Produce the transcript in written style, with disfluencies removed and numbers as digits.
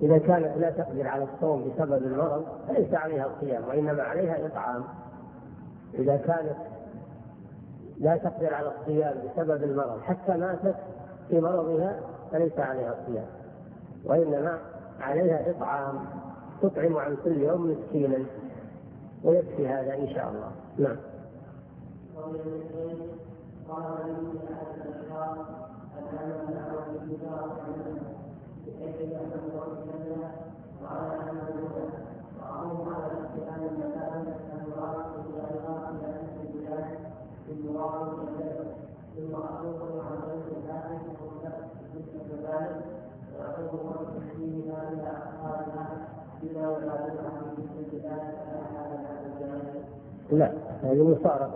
إذا كانت لا تقدر على الصوم بسبب المرض فليس عليها الصيام، وإنما عليها إطعام. إذا كانت لا تقدر على الصيام بسبب المرض حتى ماتت في مرضها فليس عليها الصيام، وإنما عليها إطعام، تطعم عن كل يوم مسكينا، ويكفي هذا إن شاء الله. نعم. لا، هذه مصارقة.